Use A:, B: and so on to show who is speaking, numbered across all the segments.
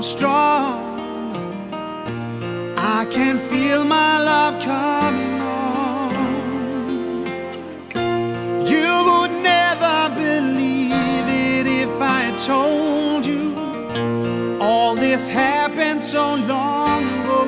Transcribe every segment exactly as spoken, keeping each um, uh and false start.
A: strong. I can feel my love coming on. You would never believe it if I told you all this happened so long ago.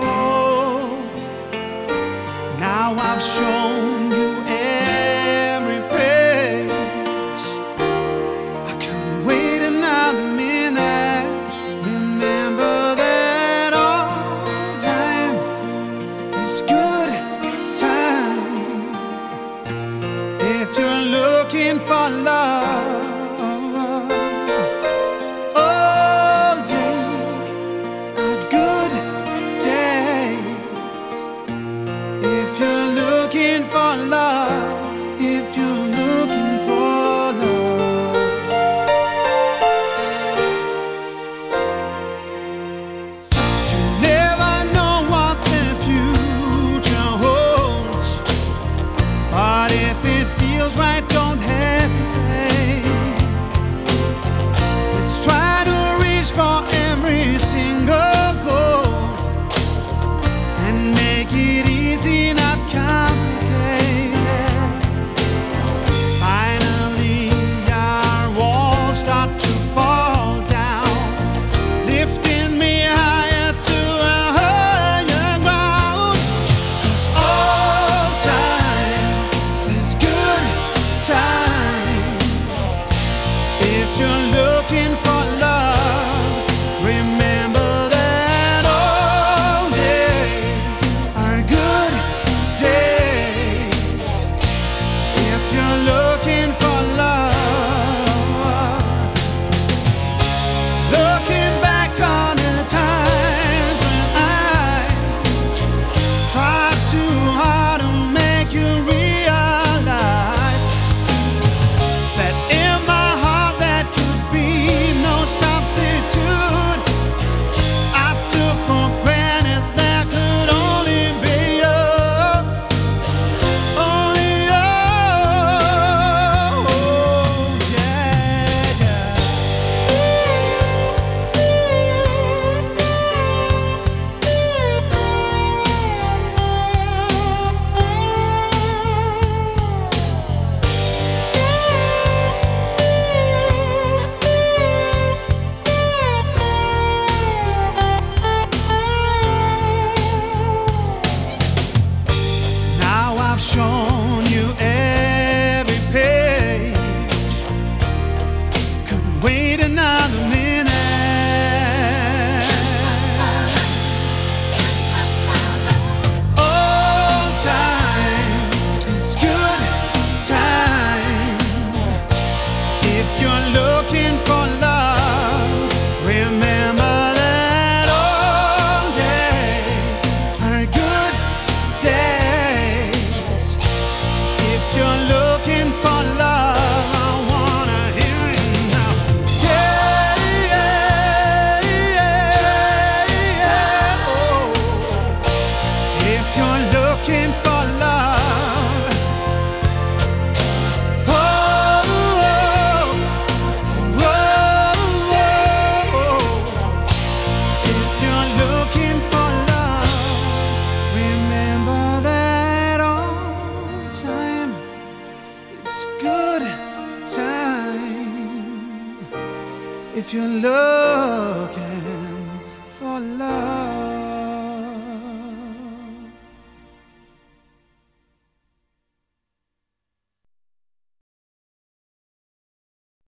A: Now I've shown you every page. I couldn't wait another minute. Remember that all time is good time. If you're looking for love, all days are good days. If you're looking for love, if you're looking for love, you never know what the future holds. But if it feels right, don't hesitate. Let's try to reach for every single goal and make it easy, not complicated. Finally, our walls start to fall down, lifting me higher to a higher ground. 'Cause all time is good time. If you're looking for love, remember that all days are good days. If you're looking for love, looking back on the times when I tried too hard to make you realize that in my heart there could be no substitute. I took for granted there could only be you, only you. Yeah, yeah. Now I've shown you every page. Couldn't wait another minute. All time is good time. If you're looking for love, remember that all days are good days. If you're looking for love, I wanna hear you now. Yeah, yeah, yeah, yeah. Oh. If you're looking for love, oh, oh, oh, oh. If you're looking for love, remember that all time is good time. If you're looking for love.